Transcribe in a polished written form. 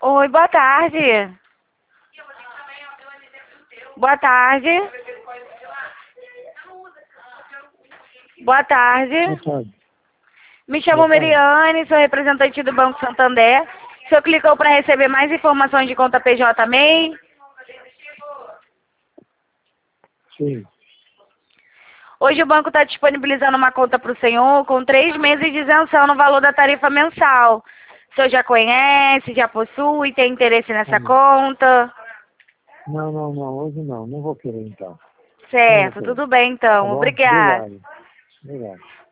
Oi, boa tarde. Boa tarde. Boa tarde. Boa tarde. Me chamo Boa tarde. Meriane, sou representante do Banco Santander. O senhor clicou para receber mais informações de conta PJ MEI? Sim. Hoje o banco está disponibilizando uma conta para o senhor com 3 meses de isenção no valor da tarifa mensal. O senhor já conhece, já possui, tem interesse nessa conta? Não. Hoje não. Não vou querer, então. Não vou Certo, querer. tudo bem Tá então. bom? Obrigada. Obrigado.